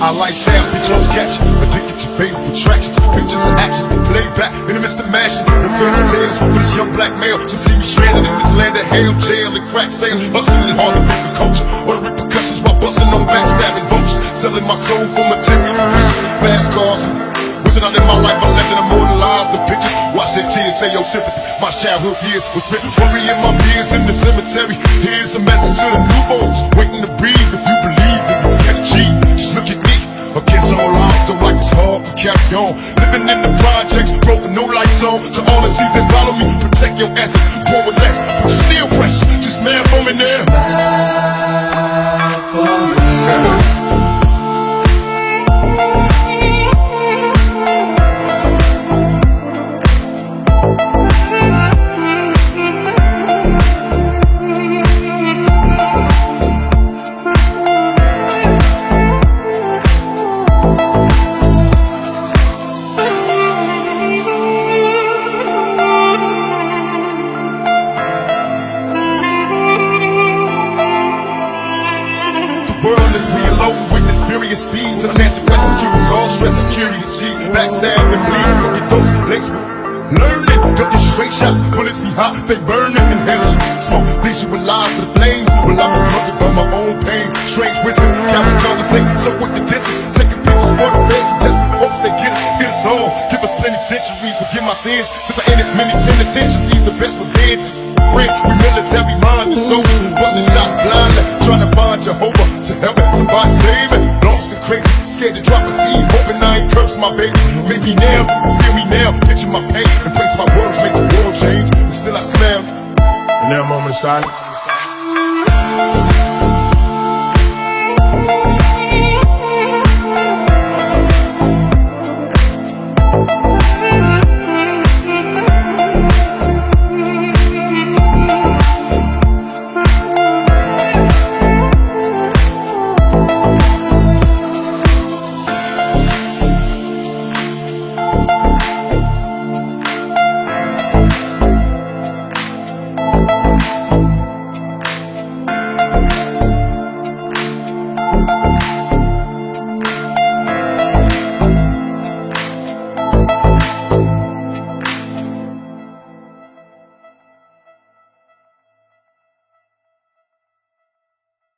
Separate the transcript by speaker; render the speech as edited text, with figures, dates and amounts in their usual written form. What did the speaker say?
Speaker 1: My lifestyle be close caption, addicted to fatal attractions. Pictures and actions be played back in the midst of mashing. The fairy tales for this young black male. Some see me stranded in this land of hell, jail and crack sales. Hustling hard to break the culture, or the repercussions while busting on backstabbing vultures. Selling my soul for material riches, fast cars. Wishing out in my life I left and immortalized the pictures. Watch their tears say your sympathy. My childhood years was spent worrying my years in the cemetery. Here's a message to the newborns waiting to breathe. If you believe that you can achieve, just look at me. Against all odds, the life is hard, but carry on. Living in the projects, broken, no lights on. To all the seas that follow me, protect your essence. Born with less, but you still precious. Just smile for me now. Smile for me. World is real low, witness furious speeds. And I'm asking questions, keep us all stressing, curious G's. Backstab and bleed, cookie those lace. Learning, ducking straight shots. Bullets be hot, they burning in hell. Smoke, these you alive for the flames. Well, I've been smoking by my own pain. Strange whispers, countless conversations. So with the distance, taking pictures for the feds. And desperate hopes they get us all. Give us plenty centuries, forgive my sins. Since I ended many penitentiaries, the best revenge is we military minded soldiers, busting shots blindly, trying to find Jehovah to help somebody save me. Lost and crazy, scared to drop a seed, hoping I ain't curse my baby. Make me now, feel me now, picture my pain, and place my words, make the world change. And still I smell. And now a moment of silence.